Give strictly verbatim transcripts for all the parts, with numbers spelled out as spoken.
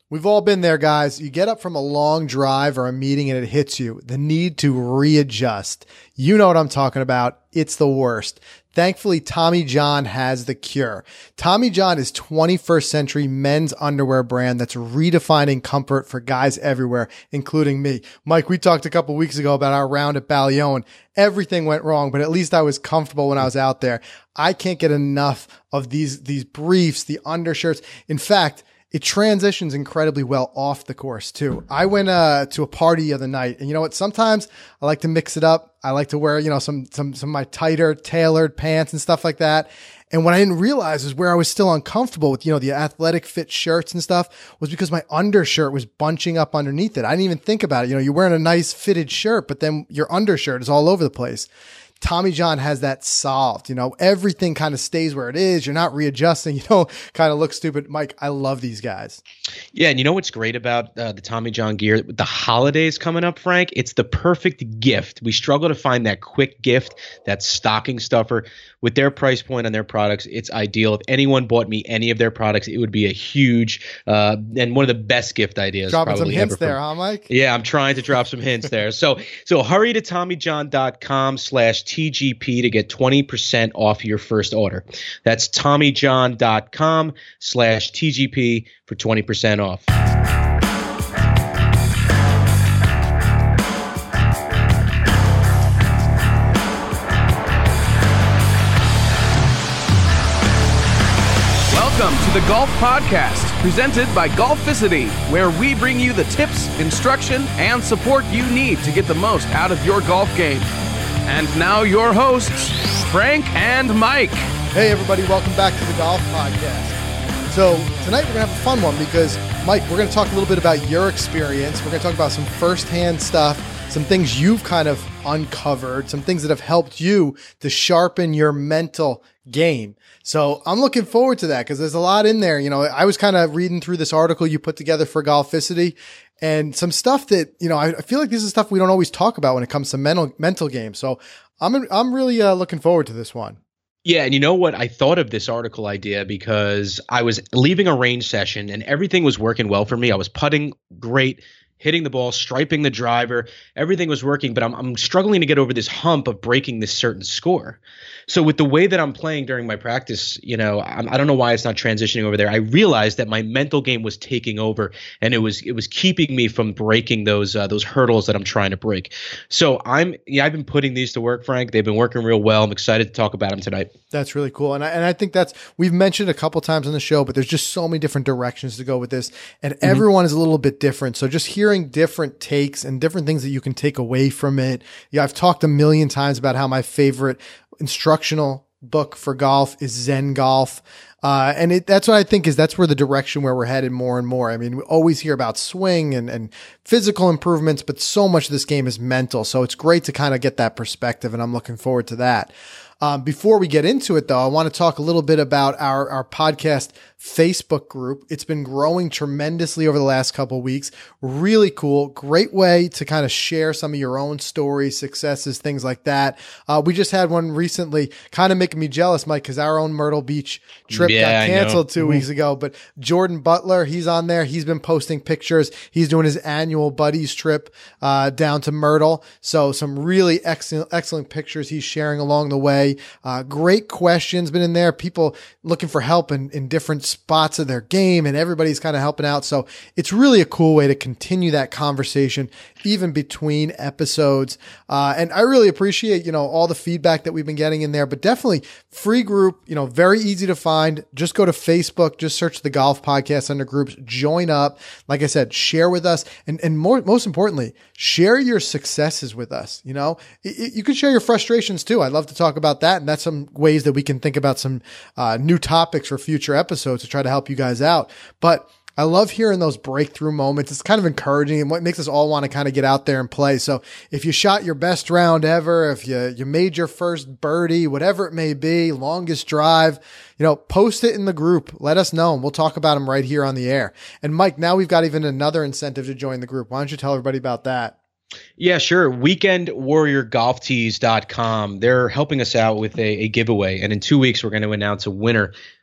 We've all been there, guys. You get up from a long drive or a meeting and it hits you. The need to readjust. You know what I'm talking about. It's the worst. Thankfully, Tommy John has the cure. Tommy John is twenty-first century men's underwear brand that's redefining comfort for guys everywhere, including me. Mike, we talked a couple weeks ago about our round at Ballione. Everything went wrong, but at least I was comfortable when I was out there. I can't get enough of these, these briefs, the undershirts. In fact, it transitions incredibly well off the course too. I went uh, to a party the other night, and you know what? Sometimes I like to mix it up. I like to wear, you know, some some some of my tighter, tailored pants and stuff like that. And what I didn't realize is where I was still uncomfortable with, you know, the athletic fit shirts and stuff was because my undershirt was bunching up underneath it. I didn't even think about it. You know, you're wearing a nice fitted shirt, but then your undershirt is all over the place. Tommy John has that solved. You know, everything kind of stays where it is. You're not readjusting. You don't kind of look stupid. Mike, I love these guys. Yeah. And you know what's great about uh, the Tommy John gear? The holidays coming up, Frank, it's the perfect gift. We struggle to find that quick gift, that stocking stuffer. With their price point on their products, it's ideal. If anyone bought me any of their products, it would be a huge uh, and one of the best gift ideas. Dropping probably some hints ever there, from, huh, Mike? Yeah, I'm trying to drop some hints there. So so hurry to TommyJohn.com slash TGP to get twenty percent off your first order. That's TommyJohn.com slash TGP for twenty percent off. Welcome to the Golf Podcast, presented by Golficity, where we bring you the tips, instruction, and support you need to get the most out of your golf game. And now your hosts, Frank and Mike. Hey, everybody. Welcome back to the Golf Podcast. So tonight we're going to have a fun one because, Mike, we're going to talk a little bit about your experience. We're going to talk about some firsthand stuff, some things you've kind of uncovered, some things that have helped you to sharpen your mental game. So I'm looking forward to that because there's a lot in there. You know, I was kind of reading through this article you put together for Golficity and some stuff that, you know, I, I feel like this is stuff we don't always talk about when it comes to mental, mental games. So I'm, I'm really uh, looking forward to this one. Yeah, and you know what? I thought of this article idea because I was leaving a range session and everything was working well for me. I was putting great, hitting the ball, striping the driver. Everything was working, but I'm, I'm struggling to get over this hump of breaking this certain score. So with the way that I'm playing during my practice, you know, I'm, I don't know why it's not transitioning over there. I realized that my mental game was taking over, and it was it was keeping me from breaking those uh, those hurdles that I'm trying to break. So I'm yeah, I've been putting these to work, Frank. They've been working real well. I'm excited to talk about them tonight. That's really cool. And I, and I think that's, we've mentioned a couple times on the show, but there's just so many different directions to go with this. And mm-hmm. everyone is a little bit different. So just hearing different takes and different things that you can take away from it. Yeah, I've talked a million times about how my favorite instructional book for golf is Zen Golf. Uh, and it, that's what I think is that's where the direction where we're headed more and more. I mean, we always hear about swing and, and physical improvements, but so much of this game is mental. So it's great to kind of get that perspective, and I'm looking forward to that. Um, before we get into it, though, I want to talk a little bit about our, our podcast Facebook group. It's been growing tremendously over the last couple of weeks. Really cool. Great way to kind of share some of your own stories, successes, things like that. Uh, we just had one recently, kind of making me jealous, Mike, because our own Myrtle Beach trip yeah, got canceled two mm-hmm. weeks ago. But Jordan Butler, he's on there. He's been posting pictures. He's doing his annual buddies trip uh, down to Myrtle. So some really excellent, excellent pictures he's sharing along the way. Uh, great questions been in there. People looking for help in, in different spots of their game, and everybody's kind of helping out. So it's really a cool way to continue that conversation even between episodes. Uh, and I really appreciate, you know, all the feedback that we've been getting in there, but definitely free group, you know, very easy to find. Just go to Facebook, just search the Golf Podcast under groups, join up. Like I said, share with us. And, and more, most importantly, share your successes with us. You know, it, you can share your frustrations too. I'd love to talk about that. And that's some ways that we can think about some uh, new topics for future episodes to try to help you guys out. But I love hearing those breakthrough moments. It's kind of encouraging and what makes us all want to kind of get out there and play. So if you shot your best round ever, if you, you made your first birdie, whatever it may be, longest drive, you know, post it in the group. Let us know and we'll talk about them right here on the air. And Mike, now we've got even another incentive to join the group. Why don't you tell everybody about that? Yeah, sure. weekend warrior golf tees dot com. They're helping us out with a, a giveaway. And in two weeks, we're going to announce a winner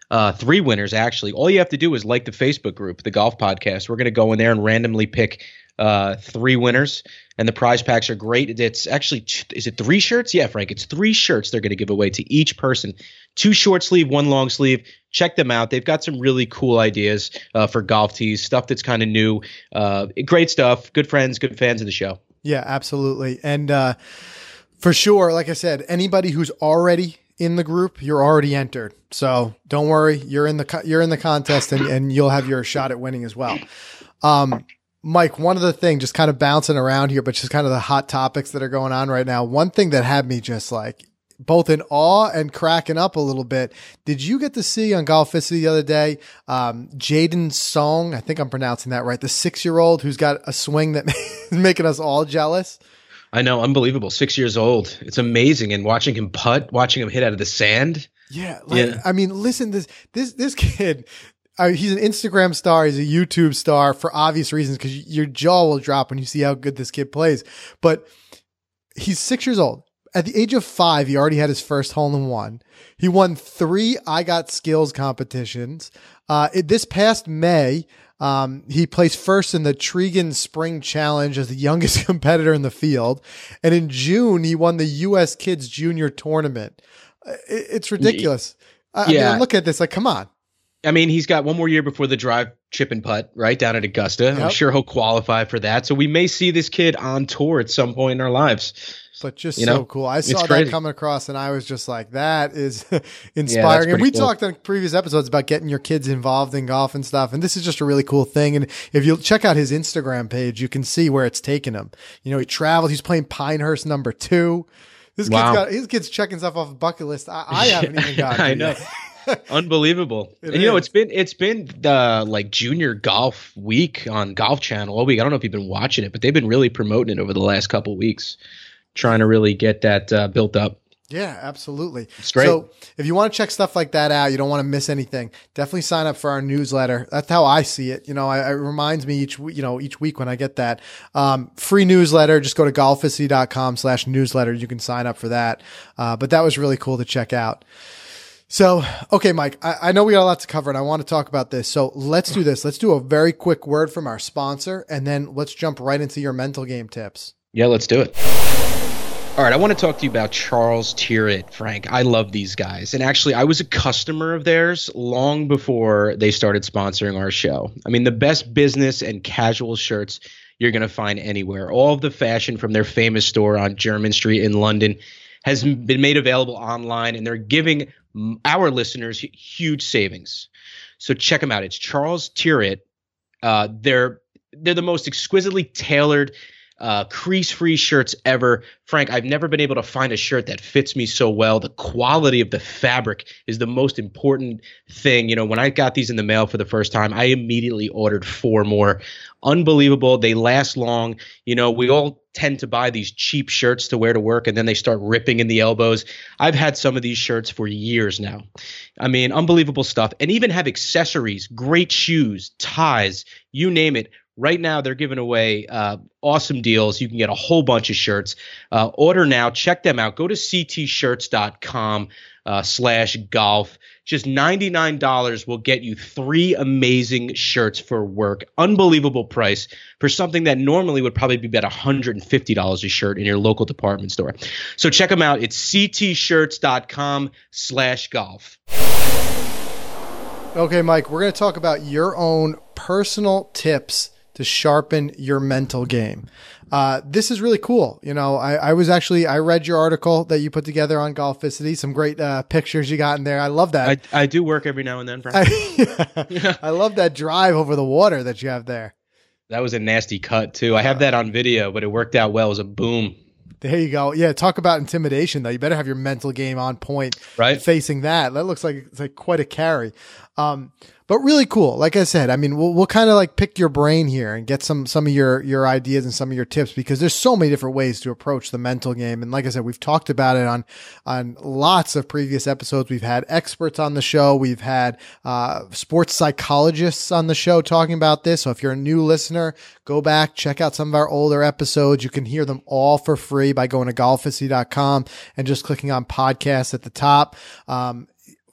uh, three winners, actually. All you have to do is like the Facebook group, the Golf Podcast. We're going to go in there and randomly pick uh, three winners, and the prize packs are great. It's actually, is it three shirts? Yeah, Frank, it's three shirts they're going to give away to each person. Two short sleeve, one long sleeve. Check them out. They've got some really cool ideas uh, for golf tees, stuff that's kind of new. Uh, great stuff. Good friends, good fans of the show. Yeah, absolutely. And uh, for sure, like I said, anybody who's already in the group, you're already entered. So don't worry, you're in the co- you're in the contest, and, and you'll have your shot at winning as well. Um, Mike, one of the things, just kind of bouncing around here, but just kind of the hot topics that are going on right now. One thing that had me just like both in awe and cracking up a little bit. Did you get to see on Golficity the other day, um, Jaden Song? I think I'm pronouncing that right. The six-year-old who's got a swing that is making us all jealous. I know, unbelievable. Six years old. It's amazing. And watching him putt, watching him hit out of the sand. Yeah, like, yeah. I mean, listen, this this this kid. Uh, he's an Instagram star. He's a YouTube star for obvious reasons, because your jaw will drop when you see how good this kid plays. But he's six years old. At the age of five, he already had his first hole in one. He won three I Got Skills competitions. Uh, it, this past May, um, he placed first in the Tregan Spring Challenge as the youngest competitor in the field. And in June, he won the U S Kids Junior Tournament. It, it's ridiculous. I, yeah. I mean, look at this. Like, come on. I mean, he's got one more year before the drive, chip and putt, right, down at Augusta. Yep. I'm sure he'll qualify for that. So we may see this kid on tour at some point in our lives. But just you so know, cool. I saw that crazy. coming across, and I was just like, that is inspiring. Yeah, and we cool. talked on previous episodes about getting your kids involved in golf and stuff. And this is just a really cool thing. And if you check out his Instagram page, you can see where it's taken him. You know, he traveled. He's playing Pinehurst number two. This wow. kid's got, his kid's checking stuff off a bucket list. I, I haven't even gotten I it know. yet. Unbelievable. It and you know, is. it's been it's been the like junior golf week on Golf Channel all week. I don't know if you've been watching it, but they've been really promoting it over the last couple of weeks, trying to really get that uh, built up. Yeah, absolutely. It's great. So if you want to check stuff like that out, you don't want to miss anything, definitely sign up for our newsletter. That's how I see it. You know, I, it reminds me each, you know, each week when I get that, um, free newsletter, just go to golficity.com slash newsletter. You can sign up for that. Uh, but that was really cool to check out. So, okay, Mike, I, I know we got a lot to cover and I want to talk about this. So let's do this. Let's do a very quick word from our sponsor, and then let's jump right into your mental game tips. Yeah, let's do it. All right, I want to talk to you about Charles Tyrwhitt, Frank. I love these guys. And actually, I was a customer of theirs long before they started sponsoring our show. I mean, the best business and casual shirts you're going to find anywhere. All of the fashion from their famous store on Jermyn Street in London has been made available online, and they're giving our listeners huge savings. So check them out. It's Charles Tyrwhitt. Uh, they're they're the most exquisitely tailored Uh, crease-free shirts ever. Frank, I've never been able to find a shirt that fits me so well. The quality of the fabric is the most important thing. You know, when I got these in the mail for the first time, I immediately ordered four more. Unbelievable. They last long. You know, we all tend to buy these cheap shirts to wear to work, and then they start ripping in the elbows. I've had some of these shirts for years now. I mean, unbelievable stuff. And even have accessories, great shoes, ties, you name it. Right now, they're giving away uh, awesome deals. You can get a whole bunch of shirts. Uh, order now. Check them out. Go to ctshirts.com uh, slash golf. Just ninety-nine dollars will get you three amazing shirts for work. Unbelievable price for something that normally would probably be about one hundred fifty dollars a shirt in your local department store. So check them out. It's ctshirts.com slash golf. Okay, Mike, we're going to talk about your own personal tips to sharpen your mental game. Uh, this is really cool. You know, I, I was actually, I read your article that you put together on Golficity, some great uh, pictures you got in there. I love that. I, I do work every now and then, Frank. I, yeah. I love that drive over the water that you have there. That was a nasty cut too. I have that on video, but it worked out well. It was a boom. There you go. Yeah, talk about intimidation, though. You better have your mental game on point, right? Facing that. That looks like it's like quite a carry. Um, but really cool. Like I said, I mean, we'll, we'll kind of like pick your brain here and get some, some of your, your ideas and some of your tips, because there's so many different ways to approach the mental game. And like I said, we've talked about it on, on lots of previous episodes. We've had experts on the show. We've had, uh, sports psychologists on the show talking about this. So if you're a new listener, go back, check out some of our older episodes. You can hear them all for free by going to golficity dot com and just clicking on podcasts at the top. Um,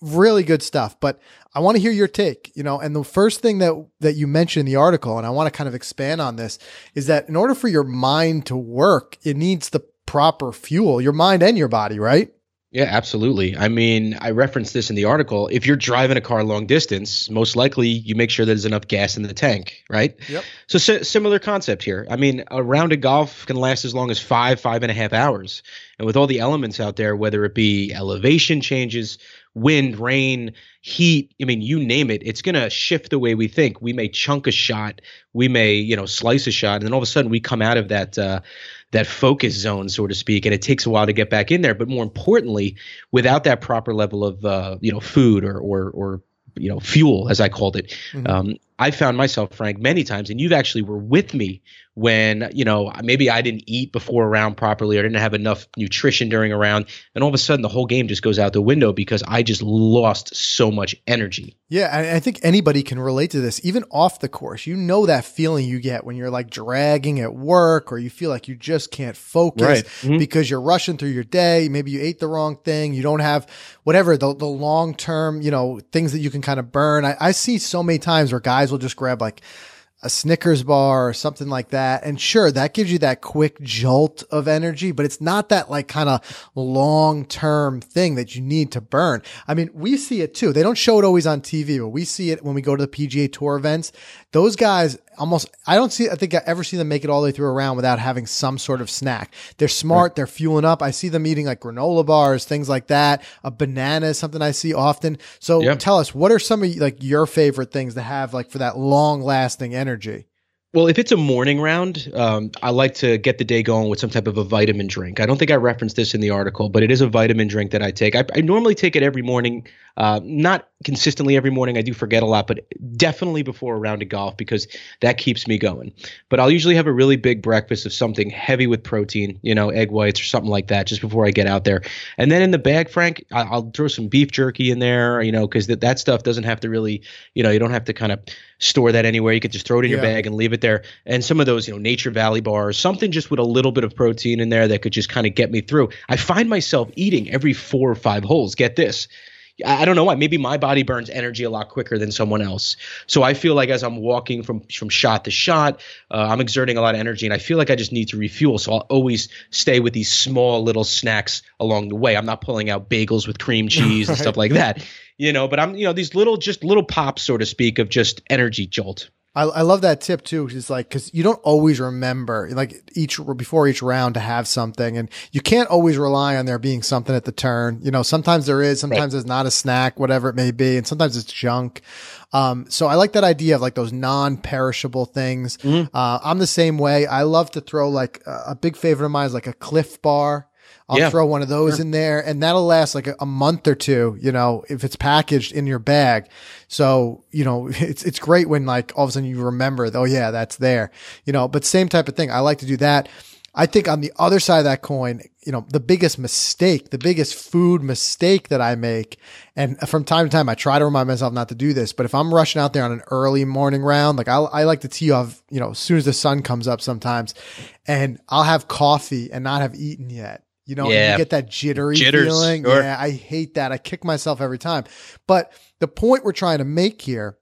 really good stuff. But I want to hear your take, you know, and the first thing that, that you mentioned in the article, and I want to kind of expand on this, is that in order for your mind to work, it needs the proper fuel, your mind and your body, right? Yeah, absolutely. I mean, I referenced this in the article. If you're driving a car long distance, most likely you make sure there's enough gas in the tank, right? Yep. So si- similar concept here. I mean, a round of golf can last as long as five, five and a half hours. And with all the elements out there, whether it be elevation changes, wind, rain, heat, I mean, you name it, it's going to shift the way we think. We may chunk a shot. We may, you know, slice a shot. And then all of a sudden we come out of that, uh, that focus zone, so to speak, and it takes a while to get back in there. But more importantly, without that proper level of, uh, you know, food or, or, or, you know, fuel, as I called it, mm-hmm. um, I found myself, Frank, many times, and you've actually were with me when, you know, maybe I didn't eat before a round properly or didn't have enough nutrition during a round. And all of a sudden the whole game just goes out the window because I just lost so much energy. Yeah. I, I think anybody can relate to this, even off the course. You know, that feeling you get when you're like dragging at work or you feel like you just can't focus right. mm-hmm. because you're rushing through your day. Maybe you ate the wrong thing. You don't have whatever the, the long term, you know, things that you can kind of burn. I, I see so many times where guys will just grab like a Snickers bar or something like that. And sure, that gives you that quick jolt of energy, but it's not that like kind of long-term thing that you need to burn. I mean, we see it too. They don't show it always on T V, but we see it when we go to the P G A Tour events. Those guys almost, I don't see, I think I ever see them make it all the way through a round without having some sort of snack. They're smart. Right. They're fueling up. I see them eating like granola bars, things like that. A banana is something I see often. So yep. tell us, what are some of like your favorite things to have like for that long lasting energy? Well, if it's a morning round, um, I like to get the day going with some type of a vitamin drink. I don't think I referenced this in the article, but it is a vitamin drink that I take. I, I normally take it every morning, uh, not consistently every morning. I do forget a lot, but definitely before a round of golf because that keeps me going. But I'll usually have a really big breakfast of something heavy with protein, you know, egg whites or something like that just before I get out there. And then in the bag, Frank, I, I'll throw some beef jerky in there, you know, because that, that stuff doesn't have to really, you know, you don't have to kind of store that anywhere. You could just throw it in yeah. your bag and leave it there. And some of those, you know, Nature Valley bars, something just with a little bit of protein in there that could just kind of get me through. I find myself eating every four or five holes. Get this. I don't know why. Maybe my body burns energy a lot quicker than someone else. So I feel like as I'm walking from, from shot to shot, uh, I'm exerting a lot of energy and I feel like I just need to refuel. So I'll always stay with these small little snacks along the way. I'm not pulling out bagels with cream cheese and right. stuff like that, you know, but I'm, you know, these little, just little pops, so to speak, of just energy jolt. I, I love that tip too. It's like, cause you don't always remember like each, before each round to have something and you can't always rely on there being something at the turn. You know, sometimes there is, sometimes right. there's not a snack, whatever it may be. And sometimes it's junk. Um, so I like that idea of like those non-perishable things. Mm-hmm. Uh, I'm the same way. I love to throw like a, a big favorite of mine is like a Cliff Bar. I'll yeah. throw one of those sure. in there and that'll last like a, a month or two, you know, if it's packaged in your bag. So, you know, it's, it's great when like all of a sudden you remember, oh yeah, that's there, you know, but same type of thing. I like to do that. I think on the other side of that coin, you know, the biggest mistake, the biggest food mistake that I make, and from time to time, I try to remind myself not to do this, but if I'm rushing out there on an early morning round, like I, I like to tee off, you know, as soon as the sun comes up sometimes, and I'll have coffee and not have eaten yet. You know, yeah. and you get that jittery Jitters, feeling. sure. Yeah, I hate that. I kick myself every time. But the point we're trying to make here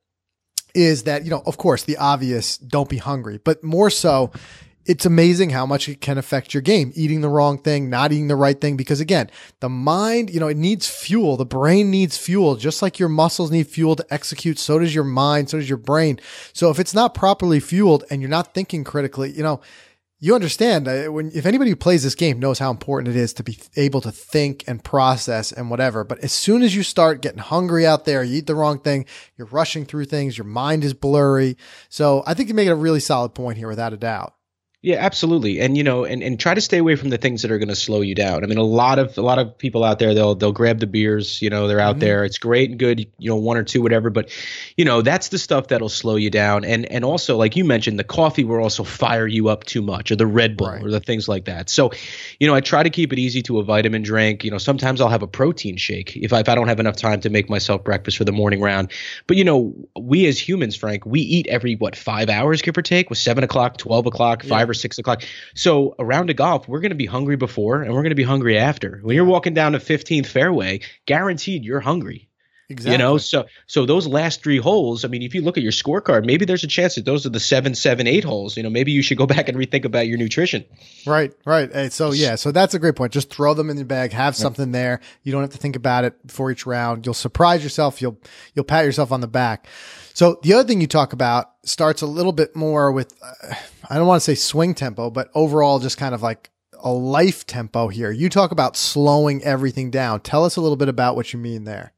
is that, you know, of course, the obvious, don't be hungry, but more so, it's amazing how much it can affect your game. Eating the wrong thing, not eating the right thing. Because again, the mind, you know, it needs fuel. The brain needs fuel, just like your muscles need fuel to execute. So does your mind. So does your brain. So if it's not properly fueled and you're not thinking critically, you know, you understand uh, when, if anybody who plays this game knows how important it is to be able to think and process and whatever. But as soon as you start getting hungry out there, you eat the wrong thing, you're rushing through things, your mind is blurry. So I think you make a really solid point here without a doubt. Yeah, absolutely. And, you know, and, and try to stay away from the things that are going to slow you down. I mean, a lot of, a lot of people out there, they'll, they'll grab the beers, you know, they're out mm-hmm. there. It's great and good, you know, one or two, whatever. But, you know, that's the stuff that'll slow you down. And, and also, like you mentioned, the coffee will also fire you up too much, or the Red Bull right. or the things like that. So, you know, I try to keep it easy to a vitamin drink. You know, sometimes I'll have a protein shake if I, if I don't have enough time to make myself breakfast for the morning round. But, you know, we as humans, Frank, we eat every, what, five hours, give or take, with seven o'clock, twelve o'clock, five yeah. or six o'clock. So a round of golf, we're going to be hungry before and we're going to be hungry after. When you're walking down the fifteenth fairway, guaranteed you're hungry. Exactly. You know, so so those last three holes, I mean, if you look at your scorecard, maybe there's a chance that those are the seven, seven, eight holes. You know, maybe you should go back and rethink about your nutrition. Right, right. Hey, so yeah, so that's a great point. Just throw them in your bag, have something there. You don't have to think about it before each round. You'll surprise yourself. You'll you'll pat yourself on the back. So the other thing you talk about starts a little bit more with, uh, I don't want to say swing tempo, but overall just kind of like a life tempo here. You talk about slowing everything down. Tell us a little bit about what you mean there.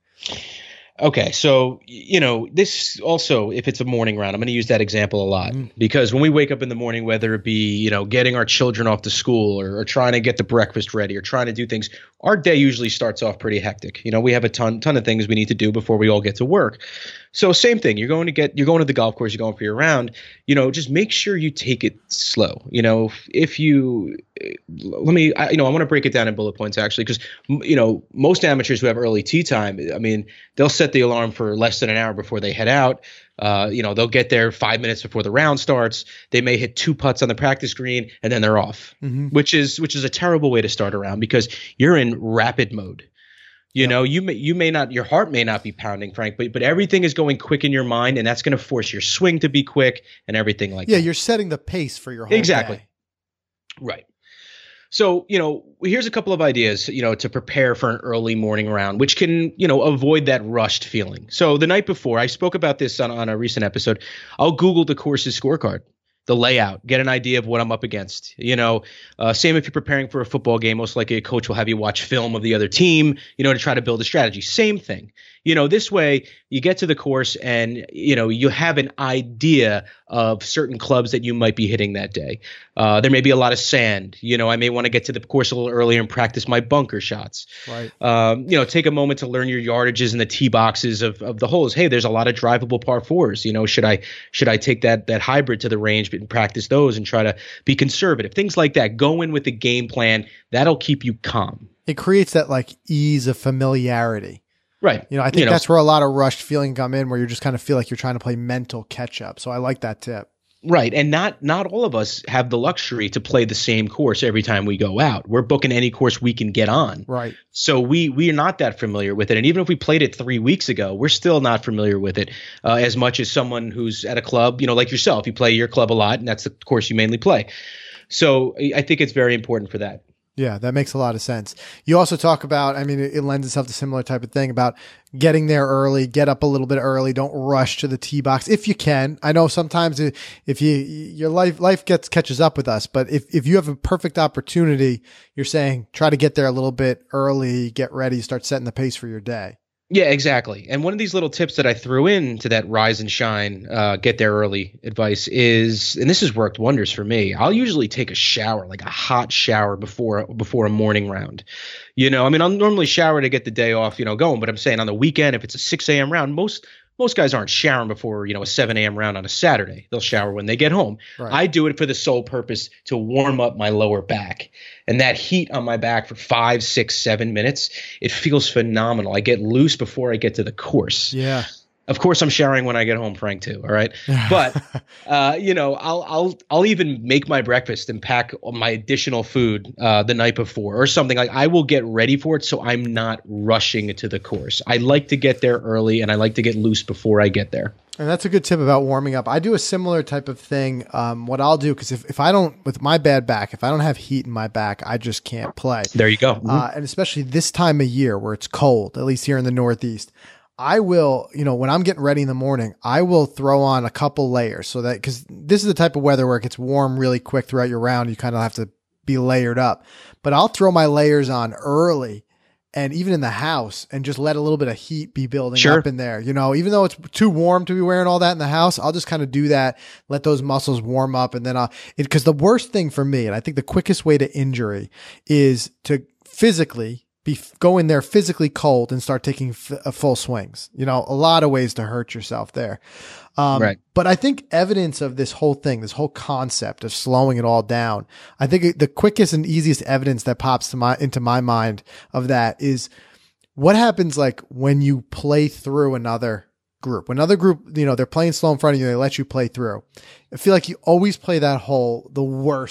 Okay, so, you know, this also, if it's a morning round, I'm going to use that example a lot mm. because when we wake up in the morning, whether it be, you know, getting our children off to school or, or trying to get the breakfast ready or trying to do things, our day usually starts off pretty hectic. You know, we have a ton, ton of things we need to do before we all get to work. So same thing, you're going to get, you're going to the golf course, you're going for your round, you know, just make sure you take it slow. You know, if you, let me, I, you know, I want to break it down in bullet points actually, because, you know, most amateurs who have early tee time, I mean, they'll set the alarm for less than an hour before they head out. Uh, you know, they'll get there five minutes before the round starts. They may hit two putts on the practice green and then they're off, mm-hmm. which is, which is a terrible way to start a round because you're in rapid mode. You yep. know, you may, you may not, your heart may not be pounding, Frank, but, but everything is going quick in your mind and that's going to force your swing to be quick and everything like yeah, that. Yeah, you're setting the pace for your whole Exactly. day. Right. So, you know, here's a couple of ideas, you know, to prepare for an early morning round, which can, you know, avoid that rushed feeling. So the night before, I spoke about this on, on a recent episode. I'll Google the course's scorecard, the layout, get an idea of what I'm up against. You know, uh, same if you're preparing for a football game, most likely a coach will have you watch film of the other team, you know, to try to build a strategy. Same thing. You know, this way you get to the course and, you know, you have an idea of certain clubs that you might be hitting that day. Uh, there may be a lot of sand. You know, I may want to get to the course a little earlier and practice my bunker shots. Right. Um, you know, take a moment to learn your yardages and the tee boxes of, of the holes. Hey, there's a lot of drivable par fours. You know, should I should I take that that hybrid to the range and practice those and try to be conservative? Things like that. Go in with a game plan. That'll keep you calm. It creates that like ease of familiarity. Right. You know, I think you know, that's where a lot of rushed feeling come in, where you just kind of feel like you're trying to play mental catch up. So I like that tip. Right. And not not all of us have the luxury to play the same course every time we go out. We're booking any course we can get on. Right. So we we are not that familiar with it. And even if we played it three weeks ago, we're still not familiar with it uh, as much as someone who's at a club, you know, like yourself. You play your club a lot, and that's the course you mainly play. So I think it's very important for that. Yeah, that makes a lot of sense. You also talk about, I mean, it, it lends itself to similar type of thing about getting there early, get up a little bit early, don't rush to the tee box if you can. I know sometimes if you, your life, life gets, catches up with us, but if, if you have a perfect opportunity, you're saying try to get there a little bit early, get ready, start setting the pace for your day. Yeah, exactly. And one of these little tips that I threw into that rise and shine, uh, get there early advice is, and this has worked wonders for me. I'll usually take a shower, like a hot shower before before a morning round. You know, I mean, I'll normally shower to get the day off, you know, going. But I'm saying on the weekend, if it's a six a.m. round, most most guys aren't showering before, you know, a seven a.m. round on a Saturday. They'll shower when they get home. Right. I do it for the sole purpose to warm up my lower back. And that heat on my back for five, six, seven minutes, it feels phenomenal. I get loose before I get to the course. Yeah. Of course, I'm showering when I get home, Frank, too. All right. But, uh, you know, I'll I'll I'll even make my breakfast and pack my additional food uh, the night before or something. Like I will get ready for it so I'm not rushing to the course. I like to get there early and I like to get loose before I get there. And that's a good tip about warming up. I do a similar type of thing. Um, what I'll do, because if, if I don't, with my bad back, if I don't have heat in my back, I just can't play. There you go. Mm-hmm. Uh, and especially this time of year where it's cold, at least here in the Northeast. I will, you know, when I'm getting ready in the morning, I will throw on a couple layers so that, because this is the type of weather where it gets warm really quick throughout your round. You kind of have to be layered up. But I'll throw my layers on early and even in the house and just let a little bit of heat be building sure. up in there. You know, even though it's too warm to be wearing all that in the house, I'll just kind of do that, let those muscles warm up. And then I'll, it, because the worst thing for me, and I think the quickest way to injury is to physically be go in there physically cold and start taking f- uh, full swings. You know, a lot of ways to hurt yourself there. Um, right. But I think evidence of this whole thing, this whole concept of slowing it all down, I think the quickest and easiest evidence that pops to my, into my mind of that is what happens like when you play through another group. When another group, you know, they're playing slow in front of you, they let you play through. I feel like you always play that hole the worst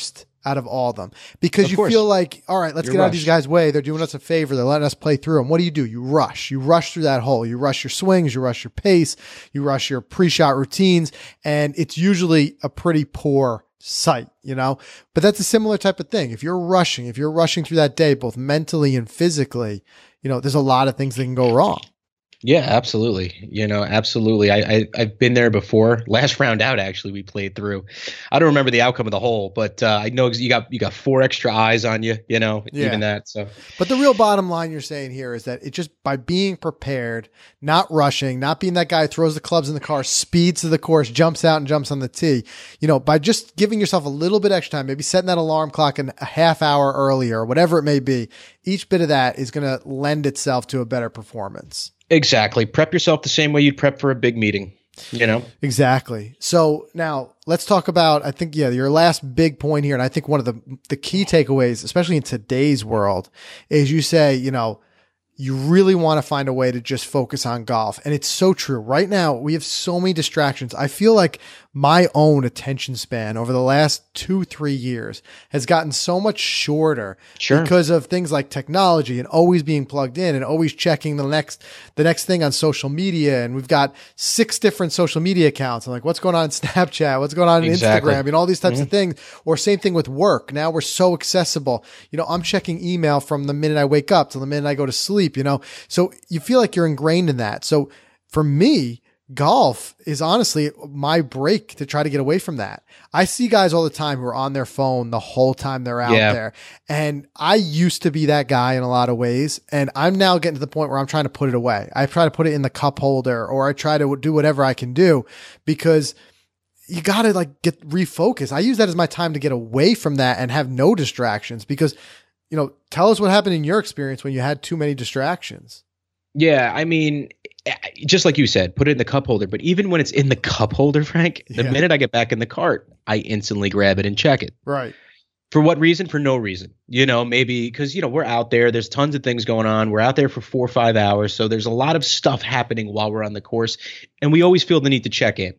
out of all of them because Of you course. feel like, all right, let's You're get out of rushed. these guys' way. They're doing us a favor. They're letting us play through them. What do you do? You rush. You rush through that hole. You rush your swings. You rush your pace. You rush your pre-shot routines. And it's usually a pretty poor sight, you know, but that's a similar type of thing. If you're rushing, if you're rushing through that day, both mentally and physically, you know, there's a lot of things that can go wrong. Yeah, absolutely. You know, absolutely. I, I I've been there before. Last round out, actually, we played through. I don't remember the outcome of the hole, but uh, I know you got you got four extra eyes on you. You know, Yeah. even that. So, But the real bottom line you're saying here is that it just by being prepared, not rushing, not being that guy who throws the clubs in the car, speeds to the course, jumps out and jumps on the tee, you know, by just giving yourself a little bit extra time, maybe setting that alarm clock in a half hour earlier or whatever it may be, each bit of that is going to lend itself to a better performance. exactly. Prep yourself the same way you'd prep for a big meeting. You know. Exactly. So now let's talk about, I think, yeah, your last big point here. And I think one of the, the key takeaways, especially in today's world, is you say, you know, you really want to find a way to just focus on golf. And it's so true. Right now, we have so many distractions. I feel like my own attention span over the last two, three years has gotten so much shorter Sure. because of things like technology and always being plugged in and always checking the next, the next thing on social media. And we've got six different social media accounts. I'm like, what's going on in Snapchat? What's going on in Exactly. Instagram? And all these types of things. Or same thing with work. Now we're so accessible. You know, I'm checking email from the minute I wake up till the minute I go to sleep, you know? So you feel like you're ingrained in that. So for me, golf is honestly my break to try to get away from that. I see guys all the time who are on their phone the whole time they're out Yeah. there. And I used to be that guy in a lot of ways. And I'm now getting to the point where I'm trying to put it away. I try to put it in the cup holder or I try to do whatever I can do because you got to like get refocused. I use that as my time to get away from that and have no distractions because, you know, tell us what happened in your experience when you had too many distractions. Yeah, I mean, just like you said, put it in the cup holder. But even when it's in the cup holder, Frank, the Yeah. minute I get back in the cart, I instantly grab it and check it. Right. For what reason? For no reason. You know, maybe because, you know, we're out there. There's tons of things going on. We're out there for four or five hours. So there's a lot of stuff happening while we're on the course. And we always feel the need to check in.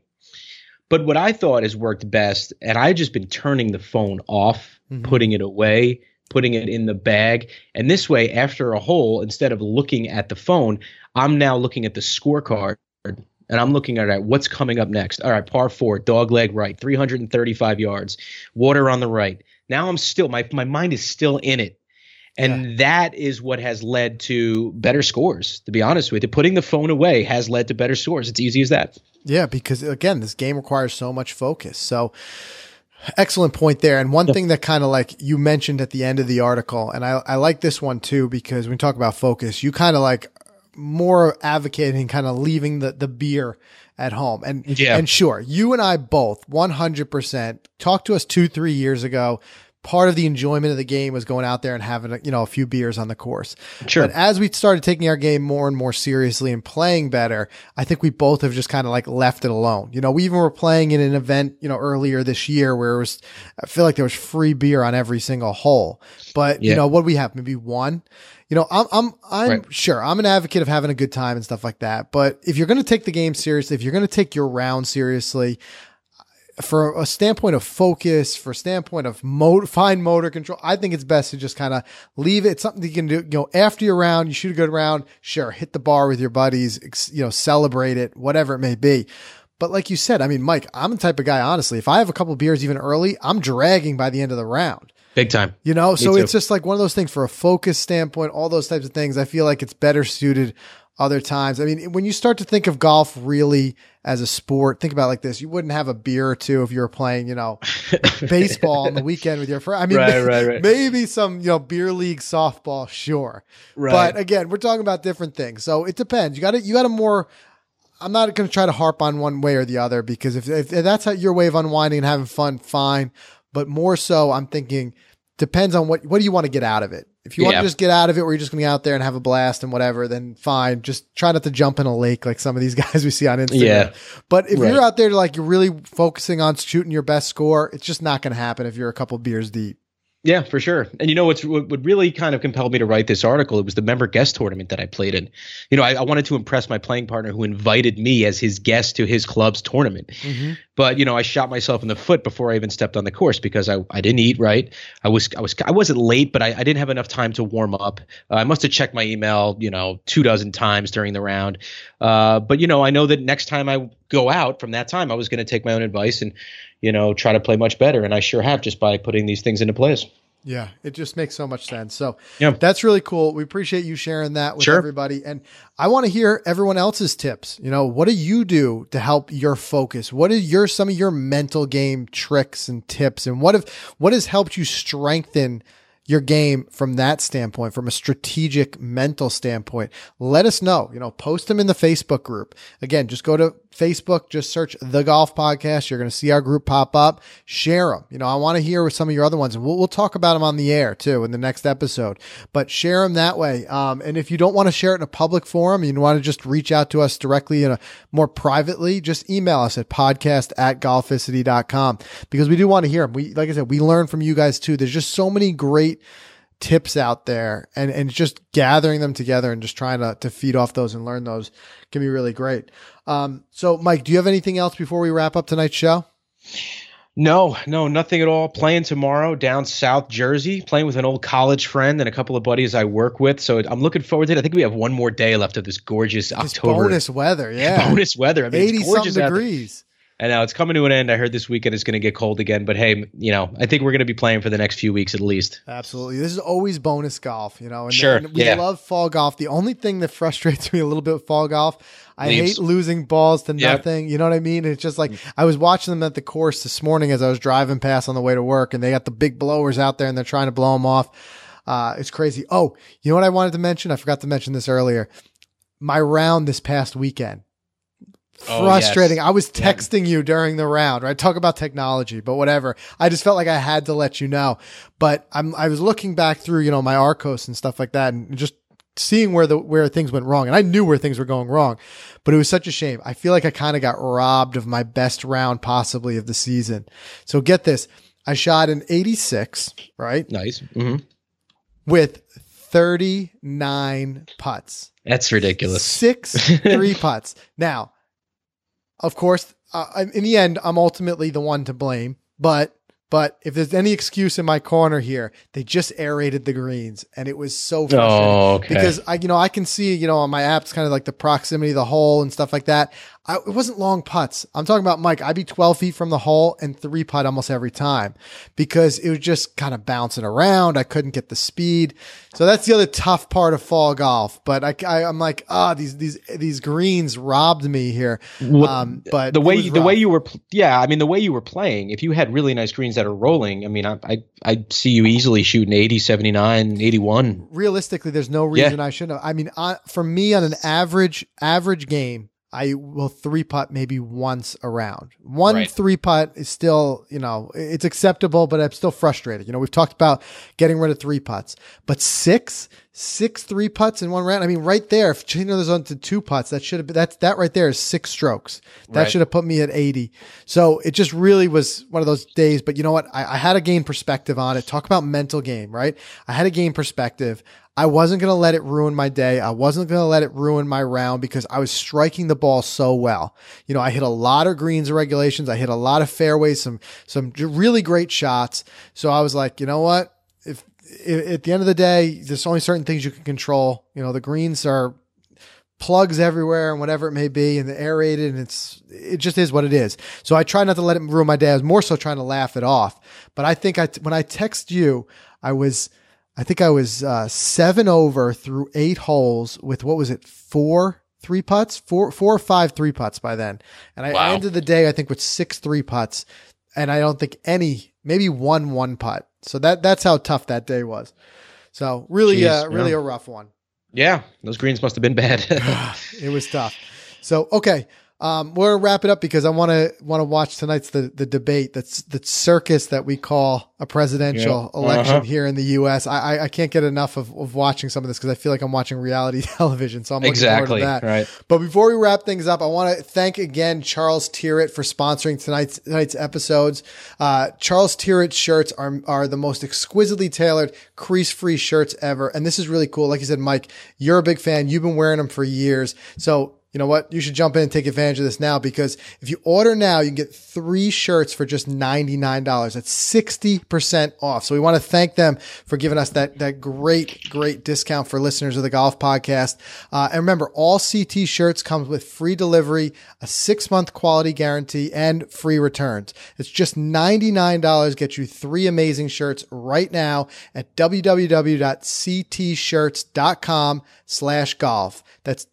But what I thought has worked best, and I've just been turning the phone off, Mhm. putting it away, putting it in the bag. And this way, after a hole, instead of looking at the phone, I'm now looking at the scorecard and I'm looking at all right, what's coming up next. All right, par four, dog leg right, three hundred thirty-five yards, water on the right. Now I'm still, my, my mind is still in it. And that is what has led to better scores, to be honest with you. Putting the phone away has led to better scores. It's easy as that. Yeah, because again, this game requires so much focus. So excellent point there. And one thing that kind of like you mentioned at the end of the article, and I, I like this one too, because when we talk about focus, you kind of like more advocating kind of leaving the, the beer at home. And, Yeah. and sure, you and I both one hundred percent talked to us two, three years ago. Part of the enjoyment of the game was going out there and having, a, you know, a few beers on the course. Sure. But as we started taking our game more and more seriously and playing better, I think we both have just kind of like left it alone. You know, we even were playing in an event, you know, earlier this year where it was, I feel like there was free beer on every single hole. But, you Yeah. know, what do we have? Maybe one? You know, I'm, I'm, I'm Right. sure I'm an advocate of having a good time and stuff like that. But if you're going to take the game seriously, if you're going to take your round seriously, for a standpoint of focus, for a standpoint of mo- fine motor control, I think it's best to just kind of leave it. It's something you can do, you know, after your round, you shoot a good round, sure, hit the bar with your buddies, ex- you know, celebrate it, whatever it may be. But like you said, I mean, Mike, I'm the type of guy, honestly, if I have a couple beers even early, I'm dragging by the end of the round. Big time. You know, so too. it's just like one of those things for a focus standpoint, all those types of things. I feel like it's better suited other times. I mean, when you start to think of golf really as a sport, think about it like this. You wouldn't have a beer or two if you were playing, you know, baseball on the weekend with your friend. I mean, Right, may- right, right. maybe some, you know, beer league softball, sure. Right. But again, we're talking about different things. So it depends. You got to, you got to more, I'm not going to try to harp on one way or the other because if, if that's how your way of unwinding and having fun, fine. But more so, I'm thinking depends on what, what do you want to get out of it? If you want Yeah. to just get out of it where you're just going to be out there and have a blast and whatever, then fine. Just try not to jump in a lake like some of these guys we see on Instagram. Yeah. But if Right. you're out there like you're really focusing on shooting your best score, it's just not going to happen if you're a couple beers deep. Yeah, for sure. And you know what's what, what really kind of compelled me to write this article? It was the member guest tournament that I played in. You know, I, I wanted to impress my playing partner who invited me as his guest to his club's tournament. Mm-hmm. But you know, I shot myself in the foot before I even stepped on the course because I, I didn't eat right. I was I was I wasn't late, but I, I didn't have enough time to warm up. Uh, I must have checked my email, you know, two dozen times during the round. Uh, but you know, I know that next time I go out from that time, I was going to take my own advice and, you know, try to play much better. And I sure have just by putting these things into place. Yeah, it just makes so much sense. So yeah. That's really cool. We appreciate you sharing that with sure. everybody. And I want to hear everyone else's tips. You know, what do you do to help your focus? What are your, some of your mental game tricks and tips? And what have, what has helped you strengthen your game from that standpoint, from a strategic mental standpoint? Let us know, you know, post them in the Facebook group. Again, just go to Facebook, just search The Golf Podcast. You're going to see our group pop up. Share them. You know, I want to hear with some of your other ones, and we'll, we'll talk about them on the air too in the next episode, but share them that way. Um, and if you don't want to share it in a public forum, you want to just reach out to us directly in a more privately, just email us at podcast at golficity dot com, because we do want to hear them. We, like I said, we learn from you guys too. There's just so many great tips out there, and, and just gathering them together and just trying to, to feed off those and learn those can be really great. Um, so Mike, do you have anything else before we wrap up tonight's show? No, no, nothing at all. Playing tomorrow down South Jersey, playing with an old college friend and a couple of buddies I work with. So I'm looking forward to it. I think we have one more day left of this gorgeous This October. bonus weather. Yeah. Bonus weather. I mean, eighty it's gorgeous something out there. degrees. I know it's coming to an end. I heard this weekend is going to get cold again, but hey, you know, I think we're going to be playing for the next few weeks at least. Absolutely. This is always bonus golf, you know, and, sure. and we yeah. love fall golf. The only thing that frustrates me a little bit with fall golf, I Leaves. hate losing balls to Yep. nothing. You know what I mean? It's just like, I was watching them at the course this morning as I was driving past on the way to work, and they got the big blowers out there and they're trying to blow them off. Uh, it's crazy. Oh, you know what I wanted to mention? I forgot to mention this earlier. My round this past weekend. Frustrating. Oh, yes. I was texting you during the round, right? Talk about technology, but whatever. I just felt like I had to let you know. But I'm, I was looking back through, you know, my Arcos and stuff like that, and just seeing where the, where things went wrong. And I knew where things were going wrong, but it was such a shame. I feel like I kind of got robbed of my best round possibly of the season. So get this. I shot an eighty-six, right? Nice. Mm-hmm. With thirty-nine putts. That's ridiculous. Six three putts. Now, of course, uh, in the end, I'm ultimately the one to blame, but But if there's any excuse in my corner here, they just aerated the greens, and it was so frustrating. Oh, okay. Because I, you know, I can see, you know, on my apps, kind of like the proximity of the hole and stuff like that. I, it wasn't long putts. I'm talking about, Mike, I'd be twelve feet from the hole and three putt almost every time because it was just kind of bouncing around. I couldn't get the speed. So that's the other tough part of fall golf. But I, I I'm like, ah, oh, these, these, these greens robbed me here. Um, but the way, the way you were, yeah, I mean, the way you were playing, if you had really nice greens that are rolling, I mean, I, I, I see you easily shooting eighty, seventy-nine, eighty-one. Realistically, there's no reason Yeah. I shouldn't have. I mean, on, for me on an average, average game, I will three putt maybe once around. One Right. three putt is still, you know, it's acceptable, but I'm still frustrated. You know, we've talked about getting rid of three putts, but six, six three putts in one round. I mean, right there, if Chino goes on to two putts, that should have been, that's, that right there is six strokes. That Right. should have put me at eighty. So it just really was one of those days, but you know what? I, I had to gain perspective on it. Talk about mental game, right? I had to gain perspective. I wasn't going to let it ruin my day. I wasn't going to let it ruin my round because I was striking the ball so well. You know, I hit a lot of greens and regulations. I hit a lot of fairways, some, some really great shots. So I was like, you know what? If, if at the end of the day, there's only certain things you can control. You know, the greens are plugs everywhere and whatever it may be, and the aerated, and it's, it just is what it is. So I try not to let it ruin my day. I was more so trying to laugh it off. But I think I, when I text you, I was, I think I was uh, seven over through eight holes with, what was it, four three putts, four, four or five three putts by then. And I Wow. ended the day, I think, with six three putts, and I don't think any, maybe one one putt. So that that's how tough that day was. So really, Jeez, uh, really yeah. a rough one. Yeah, those greens must have been bad. It was tough. So, okay. Um, we're gonna wrap it up because I want to want to watch tonight's the the debate. That's the circus that we call a presidential yeah. election uh-huh. here in the U S. I I, I can't get enough of, of watching some of this because I feel like I'm watching reality television. So I'm looking exactly forward to that. right. But before we wrap things up, I want to thank again Charles Tyrwhitt for sponsoring tonight's tonight's episodes. Uh, Charles Tyrwhitt shirts are are the most exquisitely tailored crease free shirts ever, and this is really cool. Like you said, Mike, you're a big fan. You've been wearing them for years, so. You know what? You should jump in and take advantage of this now because if you order now, you can get three shirts for just ninety-nine dollars. That's sixty percent off. So we want to thank them for giving us that, that great, great discount for listeners of the Golf Podcast. Uh, and remember, all C T shirts comes with free delivery, a six month quality guarantee, and free returns. It's just ninety-nine dollars. Get you three amazing shirts right now at www.ctshirts.com slash golf. That's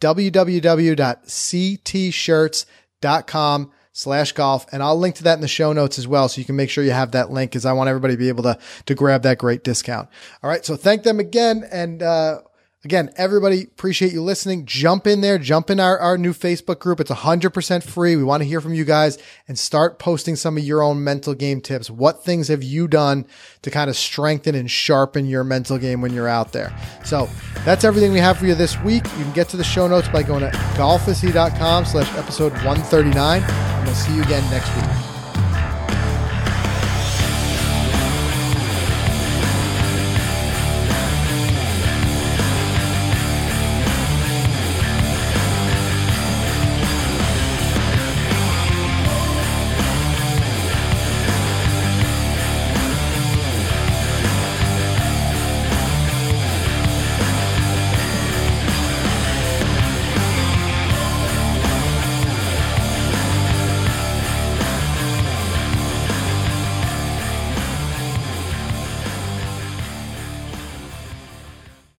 www.ctshirts.com slash golf. And I'll link to that in the show notes as well. So you can make sure you have that link because I want everybody to be able to, to grab that great discount. All right. So thank them again. And, uh, Again, everybody, appreciate you listening. Jump in there, jump in our, our new Facebook group. It's one hundred percent free. We want to hear from you guys and start posting some of your own mental game tips. What things have you done to kind of strengthen and sharpen your mental game when you're out there? So that's everything we have for you this week. You can get to the show notes by going to golficity.com slash episode 139. And we'll see you again next week.